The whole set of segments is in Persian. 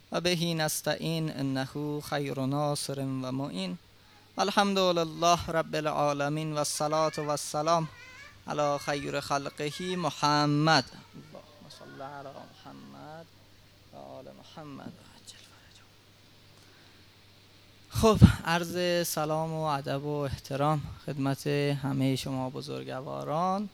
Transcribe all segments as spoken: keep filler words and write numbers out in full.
و بهی نستعین انه خیر ناصر و معین. الحمد لله رب العالمین و الصلاة و السلام علی خیر خلقه محمد. اللهم صل علی محمد و آل محمد. خب، عرض سلام و ادب و احترام خدمت همه شما بزرگواران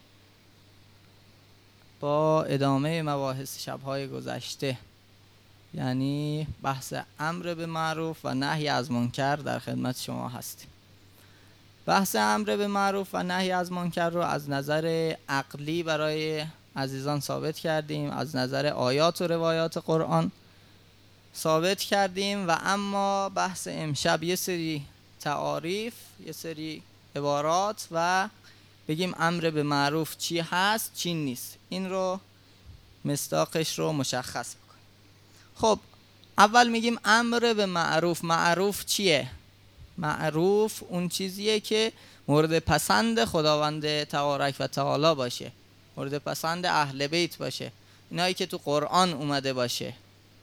با ادامه مباحث شب‌های گذشته، یعنی بحث امر به معروف و نهی از منکر در خدمت شما هستیم. بحث امر به معروف و نهی از منکر رو از نظر عقلی برای عزیزان ثابت کردیم، از نظر آیات و روایات قرآن ثابت کردیم، و اما بحث امشب یه سری تعاریف، یه سری عبارات و بگیم امر به معروف چی هست چی نیست، این رو مصداقش رو مشخص بکنیم. خب اول میگیم امر به معروف. معروف چیه؟ معروف اون چیزیه که مورد پسند خداوند تبارک و تعالی باشه، مورد پسند اهل بیت باشه، اینایی که تو قرآن اومده باشه.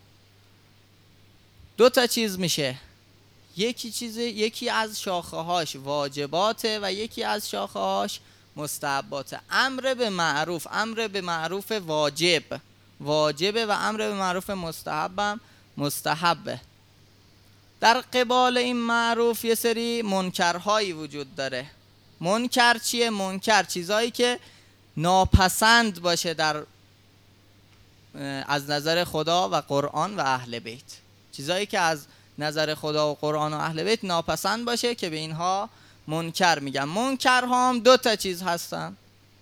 دو تا چیز میشه، یکی چیز یکی از شاخه هاش واجباته و یکی از شاخه هاش مستحباته. امر به معروف، امر به معروف واجب واجبه و امر به معروف مستحبم مستحبه. در قبال این معروف یه سری منکرهایی وجود داره. منکر چیه؟ منکر چیزایی که ناپسند باشه در از نظر خدا و قرآن و اهل بیت، چیزایی که از نظر خدا و قرآن و اهل بیت ناپسند باشه که به اینها منکر میگن. منکرها هم دو تا چیز هستن،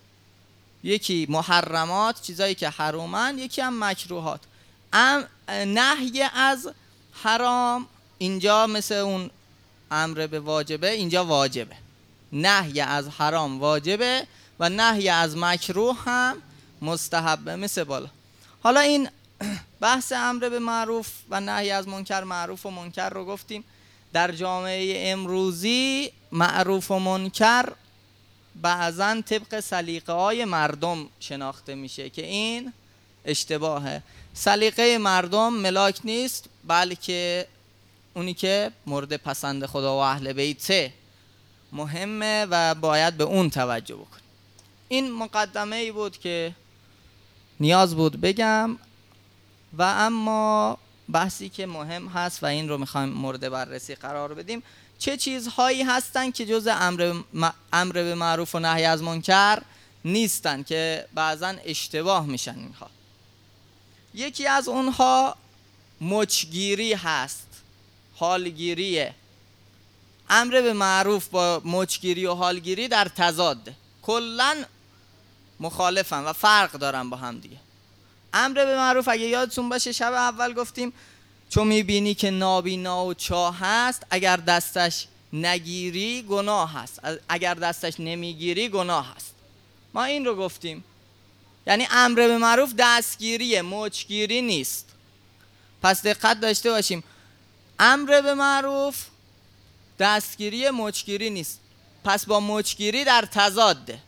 یکی محرمات، چیزایی که حرومن، یکی هم مکروهات. ام نهی از حرام اینجا مثل اون امر به واجبه، اینجا واجبه. نهی از حرام واجبه و نهی از مکروه هم مستحبه مثل بالا. حالا این بحث امر به معروف و نهی از منکر، معروف و منکر رو گفتیم. در جامعه امروزی معروف و منکر بعضن طبق سلیقه های مردم شناخته میشه که این اشتباهه. سلیقه مردم ملاک نیست، بلکه اونی که مورد پسند خدا و اهل بیت مهمه و باید به اون توجه بکنیم. این مقدمه ای بود که نیاز بود بگم، و اما بحثی که مهم هست و این رو میخوایم مورد بررسی قرار بدیم، چه چیزهایی هستن که جز امر, امر به معروف و نهی از منکر نیستن که بعضا اشتباه میشن اینها. یکی از اونها مچگیری هست، حالگیریه. امر به معروف با مچگیری و حالگیری در تضاد، کلن مخالفن و فرق دارن با هم دیگه. امر به معروف اگه یادتون باشه شب اول گفتیم چون میبینی که نابینا و چاه هست، اگر دستش نگیری گناه هست، اگر دستش نمیگیری گناه هست. ما این رو گفتیم، یعنی امر به معروف دستگیریه، مچگیری نیست. پس دقت داشته باشیم، امر به معروف دستگیری، مچگیری نیست. پس با مچگیری در تضاده.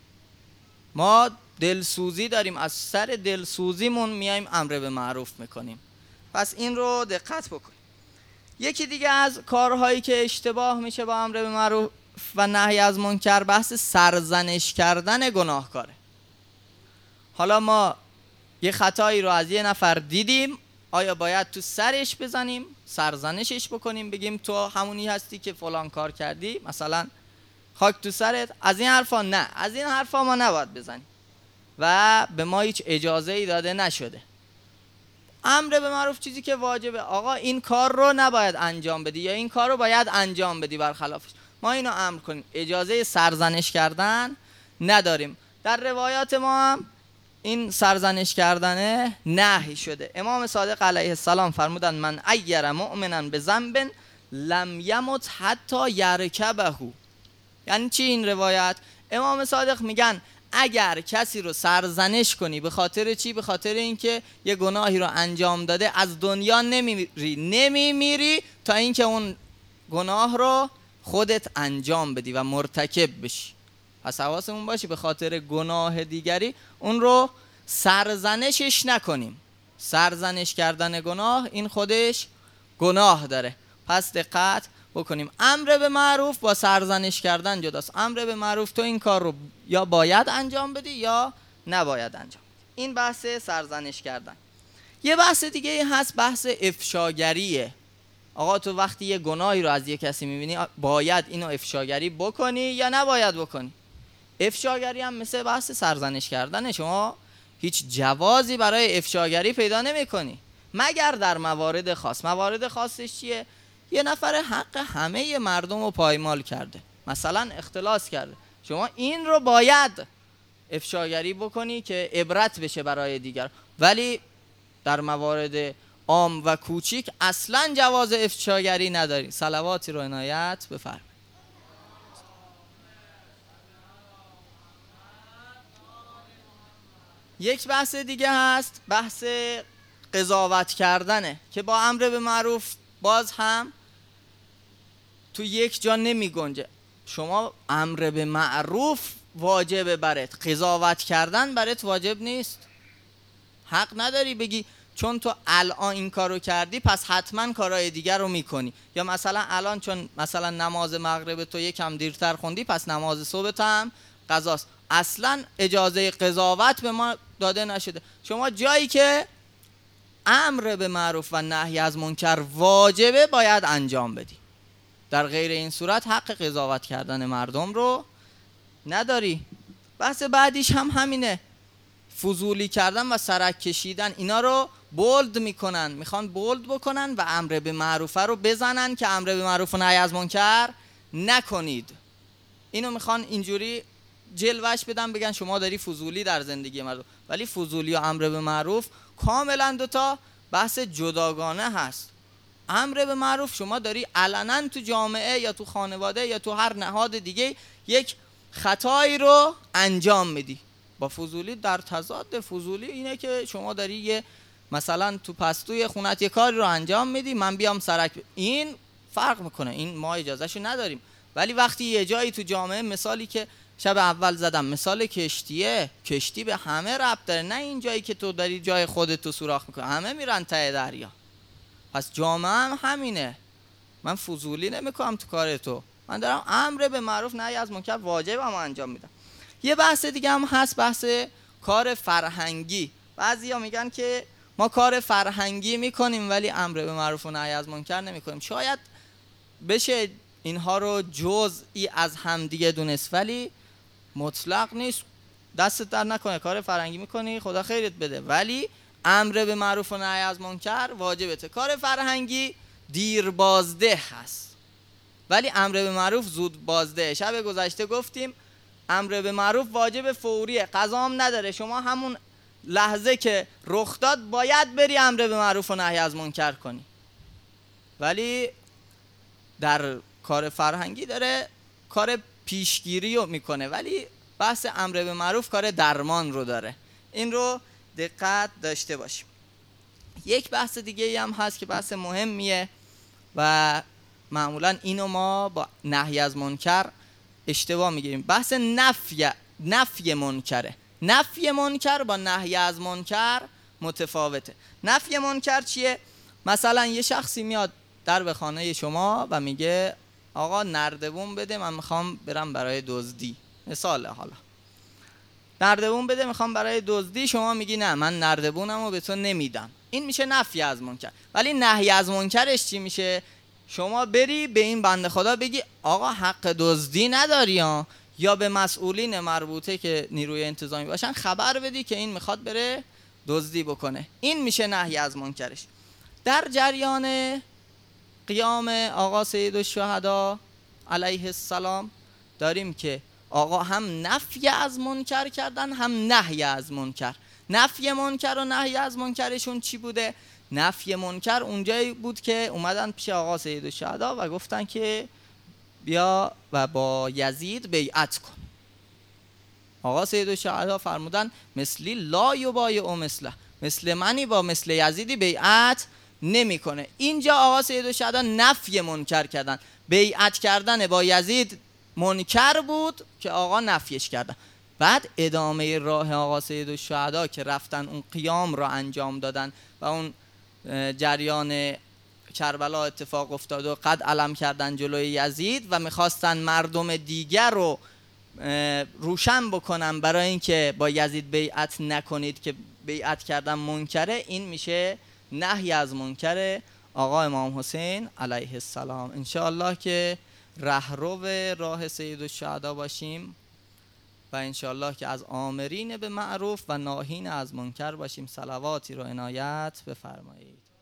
ما دلسوزی داریم، از سر دلسوزیمون میایم امر به معروف میکنیم. پس این رو دقت بکنیم. یکی دیگه از کارهایی که اشتباه میشه با امر به معروف و نهی از منکر، بحث سرزنش کردن گناهکاره. حالا ما یه خطایی رو از یه نفر دیدیم، آیا باید تو سرش بزنیم، سرزنشش بکنیم، بگیم تو همونی هستی که فلان کار کردی، مثلا خاک تو سرت، از این حرفا نه، از این حرفا ما نباید بزنیم و به ما هیچ اجازه ای داده نشده. امر به معروف چیزی که واجبه، آقا این کار رو نباید انجام بدی یا این کار رو باید انجام بدی برخلافش، ما اینو امر کنیم. اجازه سرزنش کردن نداریم. در روایات ما هم این سرزنش کردن نهی شده. امام صادق علیه السلام فرمودن من ایر مؤمنا بذنب لم یمت حتی یرکبه. یعنی چی این روایت؟ امام صادق میگن اگر کسی رو سرزنش کنی به خاطر چی؟ به خاطر اینکه یه گناهی رو انجام داده، از دنیا نمیری نمیمیری تا اینکه اون گناه رو خودت انجام بدی و مرتکب بشی. پس حواسمون باشه به خاطر گناه دیگری اون رو سرزنشش نکنیم. سرزنش کردن گناه این خودش گناه داره. پس دقت بکنیم، امر به معروف با سرزنش کردن جداست. امر به معروف تو این کار رو یا باید انجام بدی یا نباید انجام بدی. این بحث سرزنش کردن. یه بحث دیگه هست، بحث افشاگریه. آقا تو وقتی یه گناهی رو از یه کسی میبینی باید اینو افشاگری بکنی یا نباید بکنی. افشاگری هم مثل بحث سرزنش کردنه، شما هیچ جوازی برای افشاگری پیدا نمی‌کنی مگر در موارد خاص. موارد خاصش چیه؟ یه نفر حق همه مردم رو پایمال کرده، مثلا اختلاس کرده، شما این رو باید افشاگری بکنی که عبرت بشه برای دیگر. ولی در موارد عام و کوچیک اصلا جواز افشاگری نداری. صلواتی رو عنایت بفرمایید. یک بحث دیگه هست، بحث قضاوت کردنه که با امر به معروف باز هم تو یک جا نمی گنجه. شما امر به معروف واجبه برات، قضاوت کردن برات واجب نیست. حق نداری بگی چون تو الان این کارو کردی پس حتما کارهای دیگر رو میکنی، یا مثلا الان چون مثلا نماز مغرب تو یکم دیرتر خوندی پس نماز صبحت هم قضاست. اصلا اجازه قضاوت به ما داده نشده. شما جایی که امر به معروف و نهی از منکر واجبه باید انجام بدی، در غیر این صورت حق قضاوت کردن مردم رو نداری. بحث بعدیش هم همینه، فضولی کردن و سرک کشیدن. اینا رو بولد میکنن، میخوان بولد بکنن و امر به معروف رو بزنن که امر به معروف و نهی از منکر نکنید. اینو میخوان اینجوری جلوش بدن، بگن شما داری فضولی در زندگی مردم. ولی فضولی و امر به معروف کاملا دوتا بحث جداگانه هست. امر به معروف شما داری علنا تو جامعه یا تو خانواده یا تو هر نهاد دیگه یک خطایی رو انجام میدی. با فضولی در تضاد. فضولی اینه که شما داری یه مثلا تو پستوی خونت یه کاری رو انجام میدی، من بیام سرک ب... این فرق میکنه، این ما اجازهشو نداریم. ولی وقتی یه جایی تو جامعه، مثالی که شب اول زدم، مثال کشتیه، کشتی به همه ربط داره، نه این جایی که تو داری جای خودت تو سوراخ میکنی، همه میرن ته دریا. پس جامعه هم همینه. من فضولی نمیکنم تو کار تو، من دارم امر به معروف نهی از منکر واجبم انجام میدم. یه بحث دیگه هم هست، بحث کار فرهنگی. بعضیا میگن که ما کار فرهنگی میکنیم ولی امر به معروف و نهی از منکر نمیکنیم. شاید بشه اینها رو جزئی از همدیگه دونست ولی مطلق نیست. دستت در نکنه، کار فرهنگی میکنی خدا خیرت بده، ولی امر به معروف و نهی از منکر واجبته. کار فرهنگی دیر بازده هست ولی امر به معروف زود بازده. شب گذشته گفتیم امر به معروف واجب فوریه، قضام نداره. شما همون لحظه که رخ داد باید بری امر به معروف و نهی از منکر کنی. ولی در کار فرهنگی داره کار پیشگیری رو میکنه، ولی بحث امر به معروف کار درمان رو داره. این رو دقت داشته باشیم. یک بحث دیگه هم هست که بحث مهمیه و معمولا اینو ما با نهی از منکر اشتباه میگیریم. بحث نفی نفی منکره. نفی منکر با نهی از منکر متفاوته. نفی منکر چیه؟ مثلا یه شخصی میاد در به خانه شما و میگه آقا نردبون بده، من میخوام برم برای دزدی. مثاله، حالا نردبون بده میخوام برای دزدی، شما میگی نه من نردبونمو به تو نمیدم. این میشه نفی از منکر. ولی نهی از منکرش چی میشه؟ شما بری به این بنده خدا بگی آقا حق دزدی نداری ها، یا به مسئولین مربوطه که نیروی انتظامی باشن خبر بدی که این میخواد بره دزدی بکنه. این میشه نهی از منکرش. در جریان قیام آقا سید الشهدا علیه السلام داریم که آقا هم نفی از منکر کردن هم نهی از منکر. نفی منکر و نهی از منکرشون چی بوده؟ نفی منکر اونجایی بود که اومدن پیش آقا سید الشهدا و گفتن که بیا و با یزید بیعت کن. آقا سید الشهدا فرمودن مثلی لا یبایع مثله، مثل منی با مثل یزیدی بیعت نمیکنه. اینجا آقا سید الشهدا نفی منکر کردن. بیعت کردن با یزید منکر بود که آقا نفیش کردن. بعد ادامه راه آقا سید الشهدا که رفتن اون قیام را انجام دادن و اون جریان کربلا اتفاق افتاد و قد علم کردن جلوی یزید و میخواستن مردم دیگر رو روشن بکنن برای اینکه با یزید بیعت نکنید که بیعت کردن منکره، این میشه نهی از منکر آقا امام حسین علیه السلام. انشاءالله که رهرو راه سید الشهدا باشیم و انشاءالله که از آمرین به معروف و ناهین از منکر باشیم. صلواتی رو عنایت بفرمایید.